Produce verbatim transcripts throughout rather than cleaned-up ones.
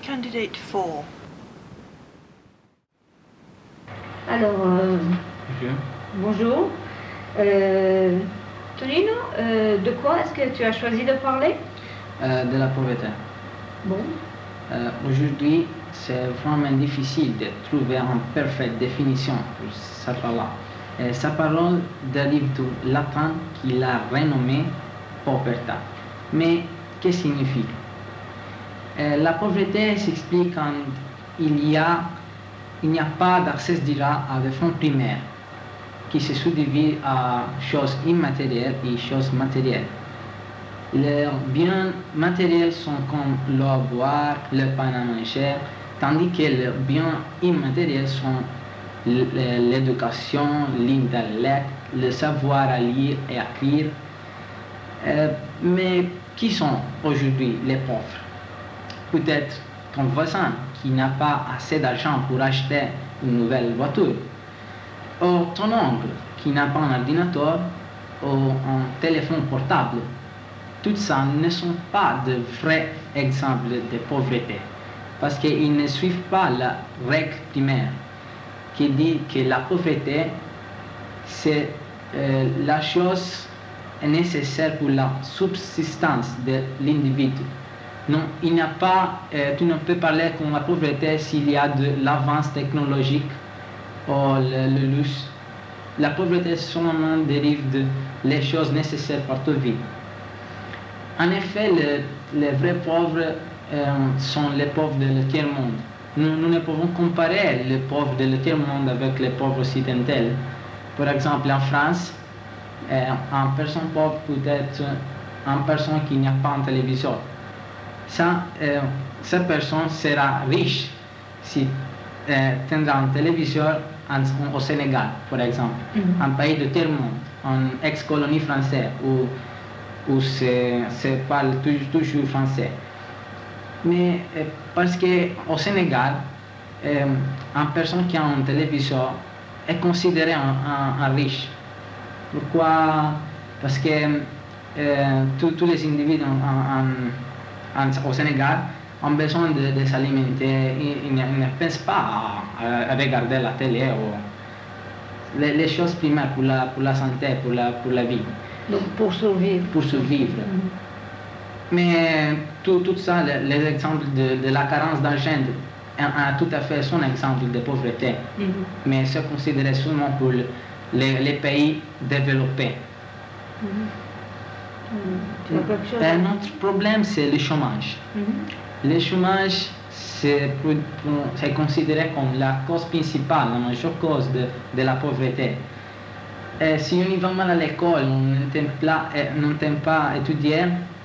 Candidate four. Alors, euh, Bonjour. bonjour. Euh, Tonino, euh, de quoi est-ce que tu as choisi de parler? Euh, de la pauvreté. Bon. Euh, aujourd'hui, c'est vraiment difficile de trouver une parfaite définition pour cette parole. Euh, cette parole dérive du latin qui l'a renommée povertà. Mais qu'est-ce que signifie? Euh, la pauvreté s'explique quand il y a, il n'y a pas d'accès direct à des fonds primaires qui se subdivisent à choses immatérielles et choses matérielles. Les biens matériels sont comme l'eau à boire, le pain à manger, tandis que les biens immatériels sont l'éducation, l'intellect, le savoir à lire et à écrire. Euh, mais qui sont aujourd'hui les pauvres? Peut-être ton voisin qui n'a pas assez d'argent pour acheter une nouvelle voiture, ou ton oncle qui n'a pas un ordinateur ou un téléphone portable. Tout ça ne sont pas de vrais exemples de pauvreté, parce qu'ils ne suivent pas la règle primaire qui dit que la pauvreté, c'est euh, la chose nécessaire pour la subsistance de l'individu. Non, il n'y a pas, euh, tu ne peux parler comme la pauvreté s'il y a de l'avance technologique ou le, le luxe. La pauvreté seulement dérive de les choses nécessaires pour ta vie. En effet, le, les vrais pauvres euh, sont les pauvres de le tiers-monde. Nous, nous ne pouvons comparer les pauvres de le tiers-monde avec les pauvres occidentaux. Par exemple, en France, euh, une personne pauvre peut être une personne qui n'a pas un téléviseur. Ça, euh, cette personne sera riche si euh, tiendra un téléviseur en, au Sénégal, par exemple, mm-hmm. un pays de tiers-monde, une ex-colonie française où où se parle toujours français. Mais euh, parce qu'au Sénégal, euh, une personne qui a un téléviseur est considérée un, un, un riche. Pourquoi? Parce que euh, tous les individus en, en, en, au Sénégal ont besoin de, de s'alimenter. Ils, ils, ne, ils ne pensent pas à, à regarder la télé ou les, les choses primaires pour la, pour la santé, pour la, pour la vie. Donc pour survivre. Pour survivre. Mm-hmm. Mais tout, tout ça, les, les exemples de, de la carence d'argent, a tout à fait son exemple de pauvreté. Mm-hmm. Mais c'est considéré seulement pour le, les, les pays développés. Mm-hmm. Mm-hmm. Un autre problème, c'est le chômage. Mm-hmm. Le chômage, c'est, c'est considéré comme la cause principale, la majeure cause de, de la pauvreté. Et si on y va mal à l'école, on ne t'aime pas, non t'aime pas étudier,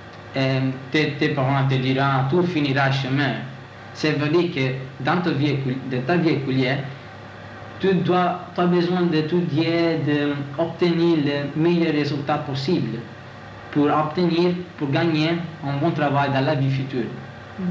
tes, tes parents te diront tout finira chemin. Ça veut dire que dans ta vie, de ta vie écolière, tu, dois, tu as besoin d'étudier, d'obtenir le meilleur résultat possible pour obtenir, pour gagner un bon travail dans la vie future. Mm-hmm.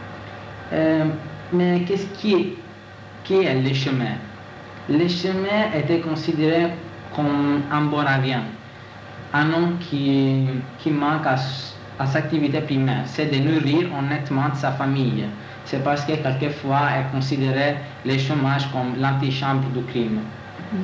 euh, mais qu'est-ce qui est, qui est le chemin? Le chemin était considéré comme un bon avion, un homme qui, qui manque à, à sa activité primaire, c'est de nourrir honnêtement sa famille. C'est parce que quelquefois elle considérait le chômage comme l'antichambre du crime. Mm-hmm.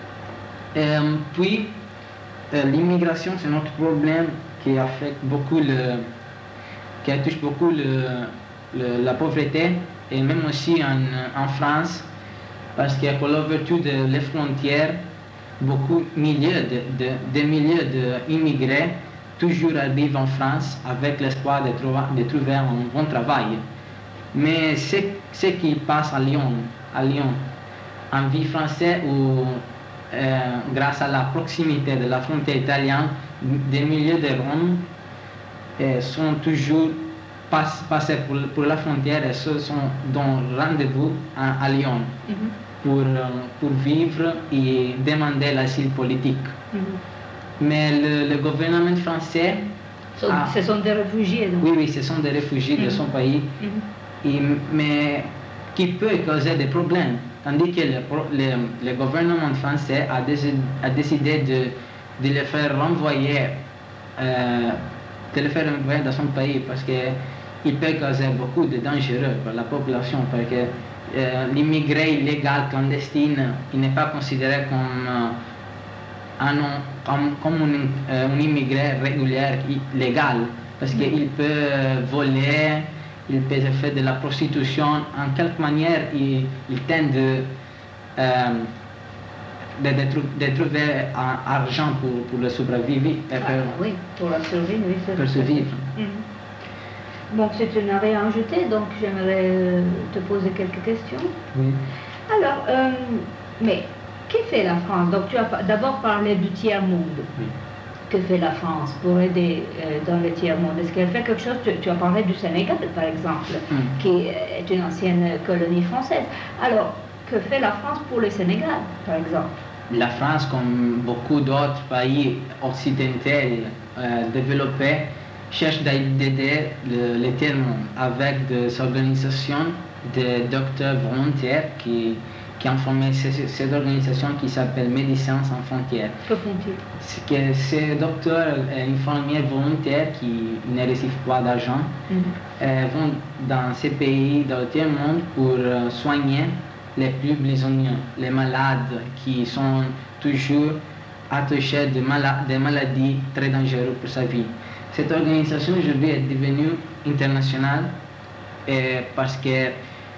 Euh, puis, euh, l'immigration, c'est notre problème qui affecte beaucoup le, qui touche beaucoup le, le, la pauvreté, et même aussi en, en France, parce que pour l'ouverture des frontières, beaucoup milliers de, de, de milliers d'immigrés toujours arrivent en France avec l'espoir de, de trouver un bon travail. Mais ce, ce qui passe à Lyon, à Lyon, en vie française où, euh, grâce à la proximité de la frontière italienne, des milliers de Roms euh, sont toujours pass, passés pour, pour la frontière et se sont dans rendez-vous à, à Lyon. Mm-hmm. Pour, pour vivre et demander l'asile politique. Mm-hmm. Mais le, le gouvernement français... So, a, ce sont des réfugiés. Donc. Oui, oui, ce sont des réfugiés mm-hmm. de son pays, mm-hmm. et, mais qui peut causer des problèmes. Tandis que le, le, le gouvernement français a décidé, a décidé de, de les faire renvoyer, euh, de les faire renvoyer dans son pays, parce que il peut causer beaucoup de dangereux pour la population parce que euh, l'immigré illégal clandestine, il n'est pas considéré comme, euh, un, comme, comme un, euh, un immigré régulier légal parce mm. qu'il peut voler, il peut faire de la prostitution. En quelque manière, il, il tente de, euh, de, de, de trouver un argent pour, pour le survivre. Ah, pour, oui, pour la survie, oui, c'est pour survivre. Mm-hmm. Bon, si tu n'as rien à ajouter, donc j'aimerais te poser quelques questions. Oui. Alors, euh, mais que fait la France? Donc tu as d'abord parlé du tiers-monde. Oui. Que fait la France pour aider euh, dans le tiers-monde? Est-ce qu'elle fait quelque chose? tu, tu as parlé du Sénégal, par exemple, mm. qui est une ancienne colonie française. Alors, que fait la France pour le Sénégal, par exemple? La France, comme beaucoup d'autres pays occidentaux euh, développés, cherche d'aider le, le tiers-monde avec des organisations de docteurs volontaires qui, qui ont formé cette, cette organisation qui s'appelle Médecins sans frontières. Que font-ils? C'est que ces docteurs et infirmiers volontaires qui ne reçoivent pas d'argent mm-hmm. euh, vont dans ces pays, dans le tiers-monde, pour euh, soigner les plus besogneux, les malades qui sont toujours attachés de, mala- de maladies très dangereuses pour sa vie. Cette organisation aujourd'hui est devenue internationale et parce que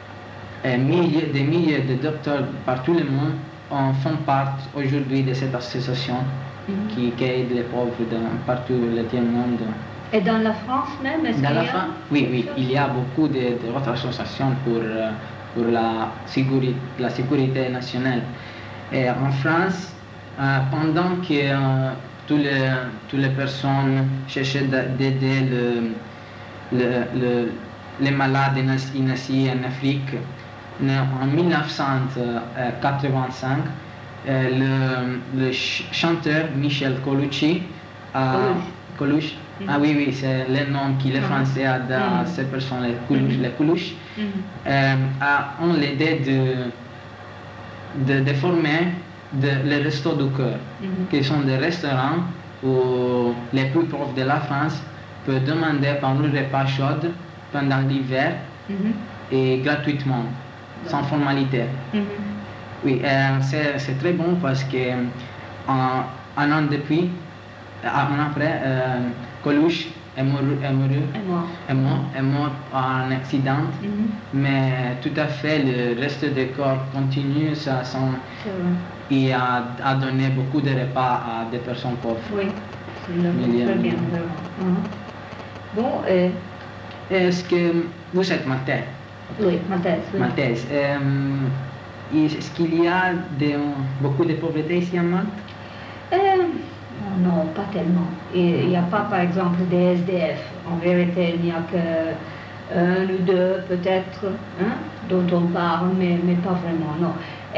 et milliers, des milliers de docteurs partout le monde en font partie aujourd'hui de cette association mm-hmm. qui, qui aide les pauvres dans, partout le tiers-monde. Et dans la France même, est-ce dans qu'il la y a... France, oui, oui, il y a beaucoup d'autres associations pour, pour la, sécurité, la sécurité nationale. Et en France, euh, pendant que euh, toutes les, toutes les personnes cherchaient d'aider le, le, le, les malades en Asie et en Afrique, en dix-neuf cent quatre-vingt-cinq, le, le chanteur Michel Colucci, a, Coluche, mm-hmm. ah oui, oui, c'est le nom que les Français ont dans mm-hmm. ces personnes, les Coluche, mm-hmm. les Coluche mm-hmm. euh, a ont l'idée de, de, de former de, les restos du cœur, mm-hmm. qui sont des restaurants où les plus pauvres de la France peuvent demander par un repas chaud pendant l'hiver mm-hmm. et gratuitement. Sans formalité. Mm-hmm. Oui, euh, c'est, c'est très bon parce que un, un an depuis, un an après, euh, Coluche est mort, est mort, est mort, est mort, est mort en accident, mm-hmm. mais tout à fait le reste du corps continue, ça son, il a, a donné beaucoup de repas à des personnes pauvres. Oui, c'est très bien. Mm-hmm. Bon, euh... est-ce que vous êtes maltais? Oui, maltaise. Oui. Maltaise. Euh, est-ce qu'il y a de, beaucoup de pauvreté ici en Malte? euh, Non, pas tellement. Il n'y a pas, par exemple, des S D F. En vérité, il n'y a qu'un ou deux, peut-être, hein, dont on parle, mais, mais pas vraiment, non.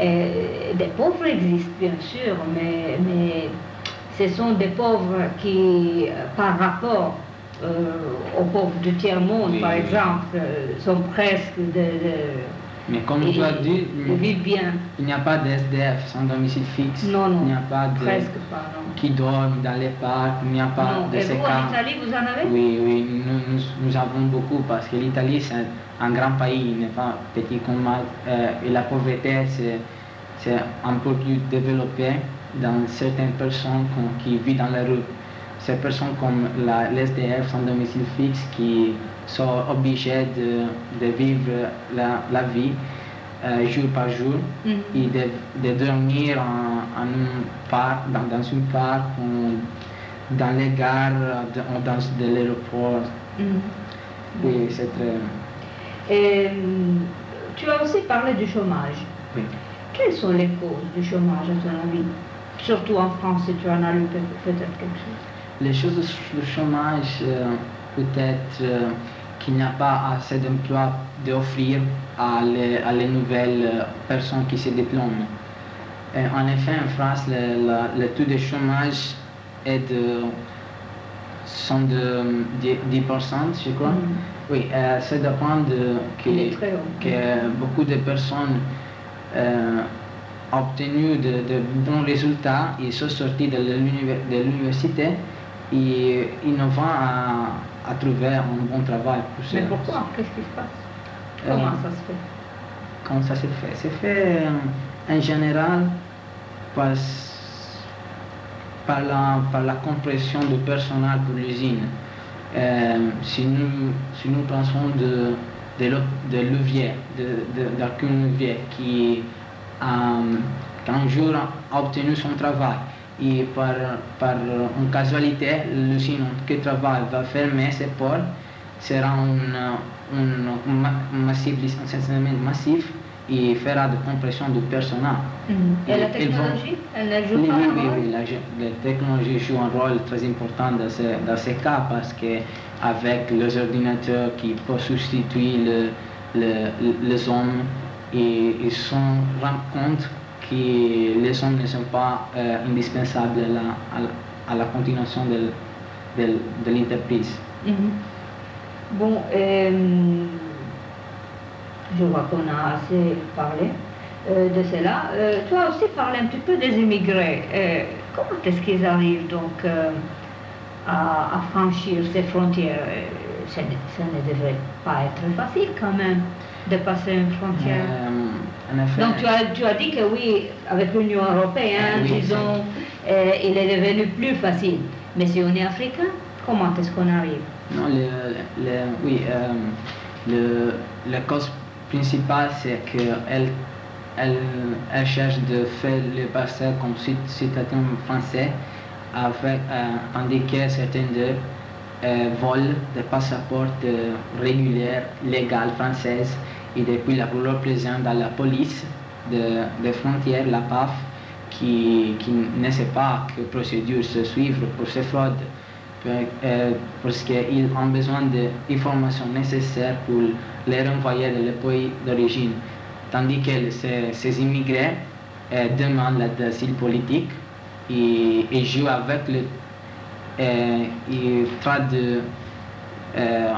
Et des pauvres existent, bien sûr, mais, mais ce sont des pauvres qui, par rapport Euh, aux pauvres du tiers-monde, oui, par oui. exemple, euh, sont presque de... de mais comme tu as dit, vivent bien. Il n'y a pas de S D F sans domicile fixe. Non, non. Il n'y a pas de... Presque pas, non. Qui dorment dans les parcs, il n'y a pas non. de Et ces vous, cas. en Italie, vous en avez? Oui, oui, nous, nous, nous avons beaucoup parce que l'Italie, c'est un, un grand pays, il n'est pas petit comme Malte. Euh, et la pauvreté, c'est, c'est un peu plus développé dans certaines personnes qui vivent dans la rue. Ces personnes comme la, l'S D F sans domicile fixe qui sont obligées de, de vivre la, la vie euh, jour par jour mm-hmm. et de, de dormir en, en un parc, dans, dans un parc, ou dans les gares, dans, dans de l'aéroport. Mm-hmm. Oui, c'est très... Et, tu as aussi parlé du chômage. Oui. Quelles sont les causes du chômage à ton avis? Surtout en France, si tu en as lu peut-être quelque chose. Les choses du chômage, euh, peut-être euh, qu'il n'y a pas assez d'emplois d'offrir à les, à les nouvelles personnes qui se diplôment. Et en effet, en France, le, le, le taux de chômage est de, sont de dix pour cent, je crois. Mm-hmm. Oui, euh, ça dépend de que, que beaucoup de personnes euh, ont obtenu de, de bons résultats, ils sont sortis de l'université. Et innovant à, à trouver un bon travail pour Mais ce- pourquoi? Qu'est-ce qui se passe? Euh, Comment ça se fait? Comment ça se fait? C'est fait euh, en général par, par, la, par la compression du personnel pour l'usine. Euh, si, nous, si nous pensons de, de, l'eau- de levier, de, de, d'aucun levier qui, euh, qu'un jour a obtenu son travail et par, par une casualité, l'usine qui travaille va fermer ses portes, sera un, un, un massif, licenciement massif et fera de compression du personnel. Mhm. Et la Ils technologie, elle ne joue Oui, pas oui, un oui, rôle? oui, la, la technologie joue un rôle très important dans ce, dans ces cas parce qu'avec les ordinateurs qui peuvent substituer le, le, les hommes, et ils se rendent compte que les hommes ne sont pas euh, indispensables à la, à la, à la continuation de, de, de l'entreprise. Mhm. Bon, euh, je vois qu'on a assez parlé euh, de cela. Euh, tu as aussi parlé un petit peu des immigrés. Euh, comment est-ce qu'ils arrivent donc euh, à, à franchir ces frontières? Euh, ça, ne- ça ne devrait pas être facile quand même de passer une frontière. Euh, en effet, Donc tu as, tu as dit que oui, avec l'Union européenne, Ah oui, disons, euh, il est devenu plus facile. Mais si on est africain, comment est-ce qu'on arrive? non, le, le, oui, euh, le, la cause principale, c'est qu'elle elle, elle cherche de faire le passé comme citoyen français, avec, euh, tandis que certains d'eux euh, volent des passeports euh, réguliers, légaux françaises, et depuis la représente dans la police des de frontières, la P A F, qui, qui ne sait pas quelle procédure se suivre pour ces fraudes. Euh, parce qu'ils ont besoin d'informations nécessaires pour les renvoyer dans le pays d'origine. Tandis que ces, ces immigrés euh, demandent l'asile politique et, et jouent avec le. Euh, ils traitent de, euh,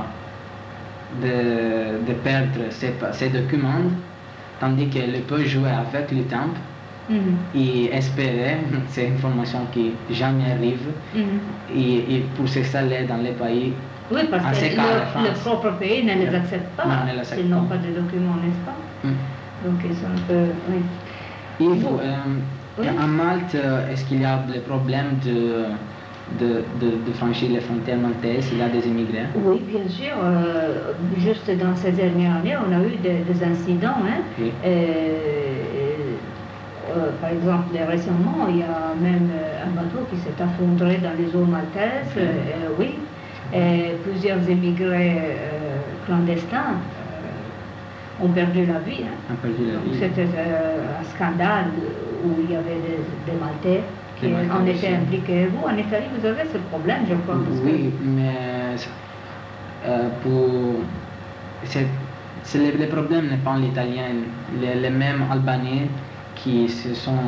de, de perdre ces, ces documents, tandis qu'ils peuvent jouer avec le temps. Mm-hmm. Et espérer ces informations qui jamais arrivent mm-hmm. et, et pour s'installer dans les pays. Oui, parce que le, le propre pays ne les accepte pas, non, s'ils n'ont pas de documents, n'est-ce pas? Mm. Donc ils sont un peu. Oui. Et vous, euh, oui. En Malte, est-ce qu'il y a des problèmes de, de, de, de franchir les frontières maltaises? Il y a des immigrés? Oui, bien sûr. Euh, juste dans ces dernières années, on a eu des, des incidents. Hein? Oui. Euh, Euh, par exemple, récemment, il y a même euh, un bateau qui s'est effondré dans les eaux maltaises, euh, oui, et plusieurs immigrés euh, clandestins euh, ont perdu la vie. Hein. Perdu la vie. C'était euh, un scandale où il y avait des, des Maltais qui Maltais en étaient aussi. Impliqués. Vous, en Italie, vous avez ce problème, je crois. Parce oui, que... mais euh, pour... C'est, c'est le, le problème n'est pas en italien, les, les mêmes Albanais qui se sont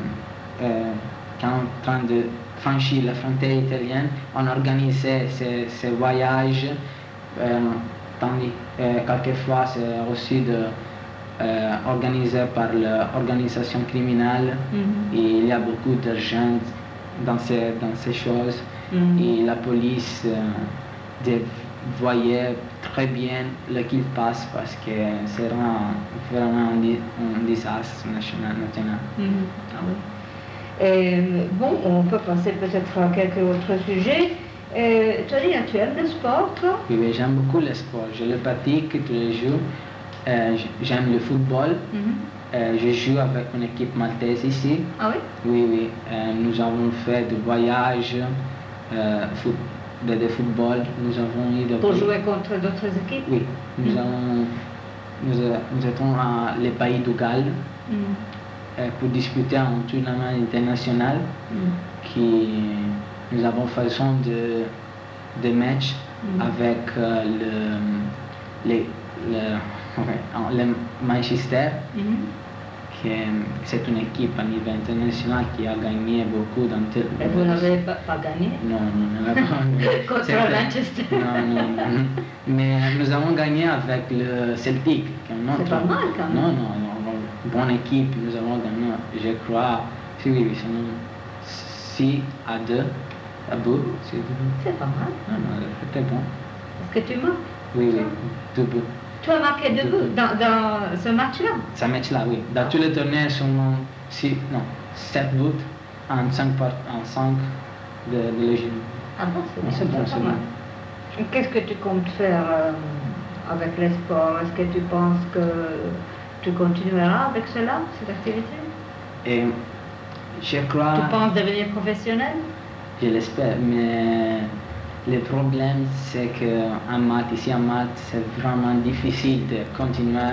euh, en train de franchir la frontière italienne, ont organisé ces, ces voyages, euh, tandis euh, quelquefois c'est aussi de, euh, organisé par l'organisation criminelle, mm-hmm. et il y a beaucoup d'argent dans ces, dans ces choses, mm-hmm. et la police euh, voyait très bien ce qu'il passe parce que c'est vraiment un, un désastre national. national. Mm-hmm. Ah oui. Et, bon, on peut passer peut-être à quelques autres sujets. Et, tu as dit, tu aimes le sport, toi? Oui, oui, j'aime beaucoup le sport. Je le pratique tous les jours. Euh, j'aime le football. Mm-hmm. euh, je joue avec une équipe maltaise ici. Ah oui? Oui, oui. Euh, nous avons fait des voyages euh, foot, de, de football. Nous avons eu de... Pour jouer contre d'autres équipes? Oui. Nous, mm-hmm. avons, nous, nous étions à les pays du Galles. Mm-hmm. Pour disputer un tournoi international, mm. qui nous avons fait de, de matchs mm. avec euh, le, le, le, le Manchester, mm. qui c'est une équipe à niveau international qui a gagné beaucoup dans tout le monde. Et vous n'avez pas, pas gagné? Non, non, on n'avait pas gagné. Contre Manchester? Non, non, non. Mais nous avons gagné avec le Celtic. C'est pas mal quand même. Non, non, non. Bonne équipe, nous avons gagné, je crois, si oui, oui, six à deux à bout. C'est pas mal. Non, non, c'était bon. Est-ce que tu marques? Oui, oui, debout. Tu as marqué debout dans, dans ce match-là? Ce match-là, oui. Dans tous les tournois, seulement six, non, sept buts en cinq, en cinq de, de Légion. Ah bon, c'est C'est bon, pas c'est mal. bon. Qu'est-ce que tu comptes faire euh, avec les sports? Est-ce que tu penses que tu continueras avec cela, cette activité? Et je crois, Tu penses devenir professionnel? je l'espère, mais le problème c'est qu'en maths, ici en maths, c'est vraiment difficile de continuer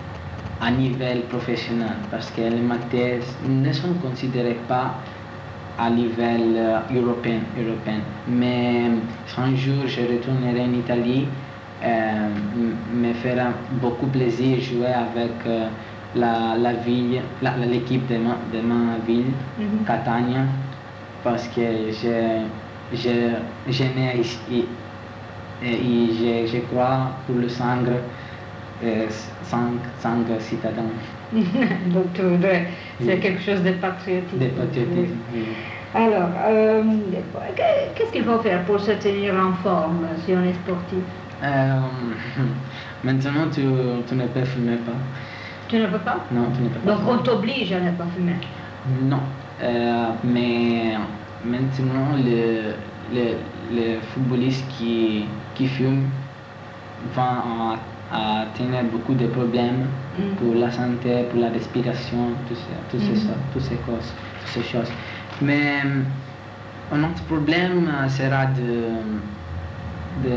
à niveau professionnel parce que les maths ne sont considérées pas à niveau euh, européen, européen. Mais un jour, je retournerai en Italie, euh, me fera beaucoup plaisir jouer avec euh, la, la ville, la, l'équipe de ma, de ma ville, Mhm. Catania, parce que je, je, je nais ici et, et je, je crois pour le sang, euh, sang, sang citadin. Donc tu voudrais, c'est Oui. quelque chose de patriotique. Des patriotisme. Oui. Alors, euh, qu'est-ce qu'il faut faire pour se tenir en forme si on est sportif? Euh, maintenant, tu, tu ne peux fumer pas. Tu ne peux pas? Non, tu ne peux pas. Donc on t'oblige à ne pas fumer. Non, euh, mais maintenant, le, le, le footballiste qui, qui fume va à, à tenir beaucoup de problèmes Mm. pour la santé, pour la respiration, tout ça, tout Mhm. ça, toutes ces causes, toutes ces choses. Mais euh, un autre problème euh, sera de, de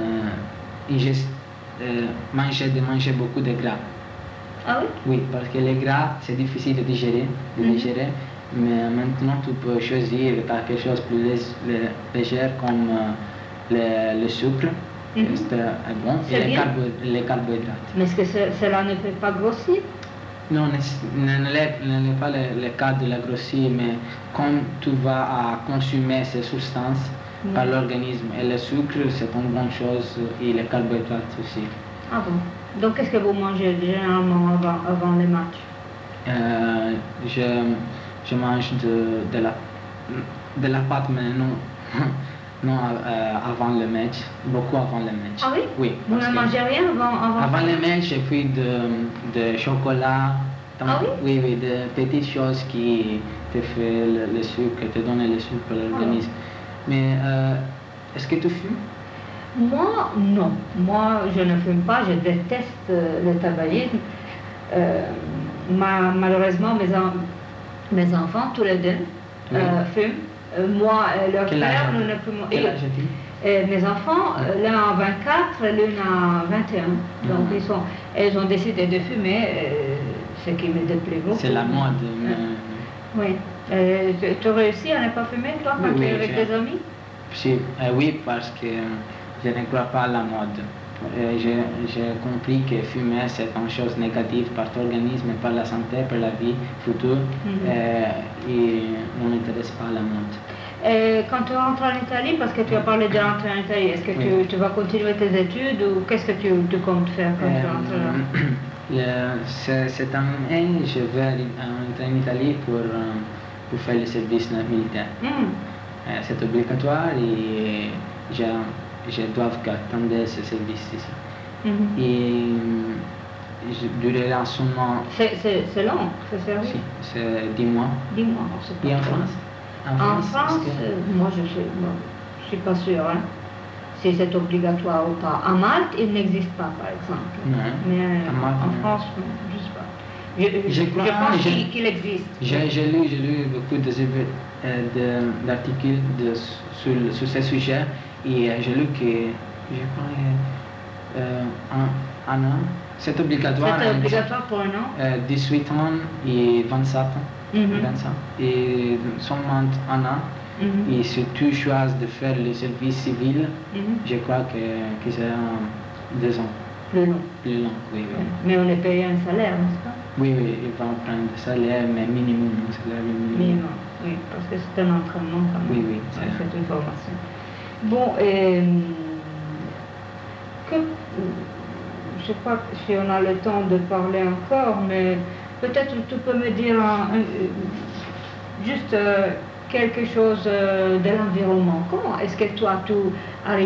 ingest- euh, manger, de manger beaucoup de gras. Ah oui? Oui, parce que les gras, c'est difficile de digérer, de Mhm. digérer, mais maintenant tu peux choisir quelque chose de plus lég- lé- léger comme euh, le, le sucre, Mhm. c'est euh, bon, C'est et les, bien. carbo- les carbohydrates. Mais est-ce que ce- cela ne fait pas grossir? Non, ne ne l'est ne l'est pas le, le cas de la grossir, mais comme tu vas à consommer ces substances Mhm. par l'organisme, et le sucre, c'est une bonne chose, et les carbohydrates aussi. Ah bon? Donc qu'est-ce que vous mangez généralement avant, avant les matchs? Euh, je, je mange de, de, la, de la pâte, mais non, non euh, avant le match, beaucoup avant le match. Ah oui? Oui. Vous parce ne que mangez rien avant, avant? avant le match, j'ai pris de, de chocolat. tant- Ah oui? Oui, oui, de petites choses qui te fait le, le sucre, te donnent le sucre pour l'organisme. Mais euh, est-ce que tu fumes? Moi, non. Moi, je ne fume pas, je déteste euh, le tabagisme. Euh, ma- malheureusement, mes, en- mes enfants, tous les deux, Oui. euh, fument. Euh, moi et leur Quel frère, âge nous as-tu? ne fumons. Quel Et- âge as-tu? et mes enfants, euh, l'un a vingt-quatre, l'une a vingt et un. Donc, Mhm. ils, sont, ils ont décidé de fumer, euh, ce qui me déplaît beaucoup. C'est la mode. mais- Oui. Euh, tu, tu réussis à ne pas fumer, toi, quand Oui, tu es oui, avec j'ai- tes amis? Si, euh, oui, parce que je ne crois pas à la mode. Euh, j'ai, j'ai compris que fumer c'est une chose négative pour l'organisme, pour la santé, pour la vie future, Mhm. euh, et on ne m'intéresse pas à la mode. Et quand tu rentres en Italie, parce que tu as parlé de rentrer en Italie, est-ce que tu, Oui. tu vas continuer tes études ou qu'est-ce que tu, tu comptes faire quand tu rentres là? Euh, le- ce- cette année, je vais entrer en Italie pour, euh, pour faire le service militaire. Hmm. Euh, c'est obligatoire et je, je dois attendre ce service ici. Mhm. Et je durerai seulement C'est, c'est, c'est long, ce service? si, c'est dix mois. Dis-moi. c'est pas Et en trop. France En France, est-ce que- euh, moi je sais, bon, je suis pas sûre hein, si c'est obligatoire ou pas. En Malte, il n'existe pas, par exemple. Non. Mais euh, En Malte, en non. France, non, je sais pas. Je, je, Je crois- je pense j'ai- qu'il, qu'il existe. J'ai, j'ai lu, j'ai lu beaucoup de, euh, de- d'articles de, sur, sur ce sujet et euh, j'ai lu que, je crois, euh, un, un an, c'est obligatoire. C'est hein, obligatoire pour un an? euh, dix-huit ans et vingt-sept ans. Mhm. vingt-sept. Et seulement un an. Mhm. Et si tu choisis de faire le service civil, Mhm. je crois que, que c'est un, deux ans. Plus long. Plus long, oui, oui. Mais on est payé un salaire, n'est-ce pas? Oui, oui, ils vont prendre le salaire, mais minimum, un salaire minimum. Minimum, oui, parce que c'est un entraînement quand même. Oui, oui, c'est Ouais, ça. c'est une formation. Bon, et que, je sais pas si on a le temps de parler encore, mais peut-être tu peux me dire un- un- juste euh, quelque chose euh, de l'environnement. Comment est-ce que toi tu arrives à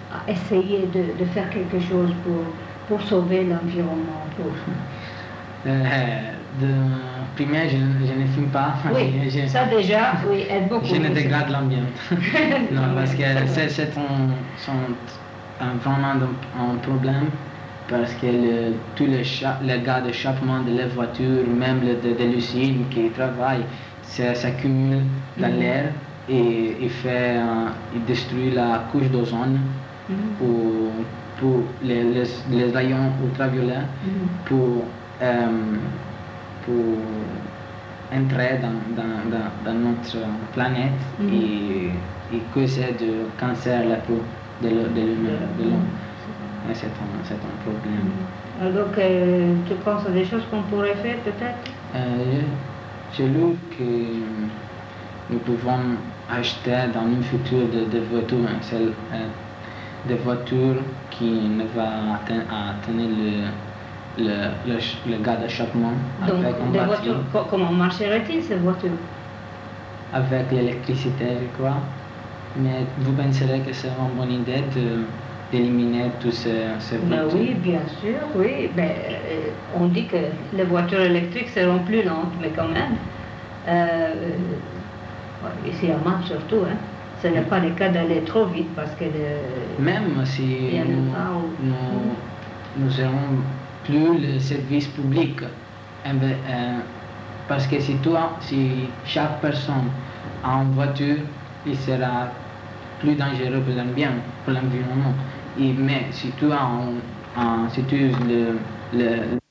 à essayer de, de faire quelque chose pour, pour sauver l'environnement pour... Euh, de primaire, je, je ne fume pas. Oui, je, ça déjà, oui, aide beaucoup. Je ne dégrade l'ambiance. Non, parce que c'est, c'est un, un, un, vraiment un problème parce que le, tous les, cha- les gars d'échappement de la voiture, même le, de, de l'usine qui travaillent, ça s'accumule dans mm-hmm. l'air et il, fait, euh, il détruit la couche d'ozone mm-hmm. pour, pour les, les, les rayons ultraviolets, mm-hmm. pour Euh, pour entrer dans, dans, dans, dans notre planète mm-hmm. et, et causer du cancer la peau de l'homme. C'est un, c'est un problème. Mm-hmm. Alors, euh, tu penses à des choses qu'on pourrait faire peut-être euh, J'ai lu que nous pouvons acheter dans une future des de voitures, celle, euh, des voitures qui ne vont atteindre le Le, le, le gaz d'échappement avec un des voitures, comment marcherait-il ces voitures? Avec l'électricité, je crois. Mais vous penserez que c'est une bonne idée de, d'éliminer tous ces, ces voitures? Ben oui, bien sûr, oui. Ben, euh, on dit que les voitures électriques seront plus lentes, mais quand même, euh, ici à Mans surtout, hein, ce n'est pas le cas d'aller trop vite parce que... Le, même si nous, nous, nous aurons plus le service public. Euh, parce que si toi, si chaque personne a une voiture, il sera plus dangereux pour l'environnement. Pour l'environnement. Et, mais si tu as un, un, si tu uses le, le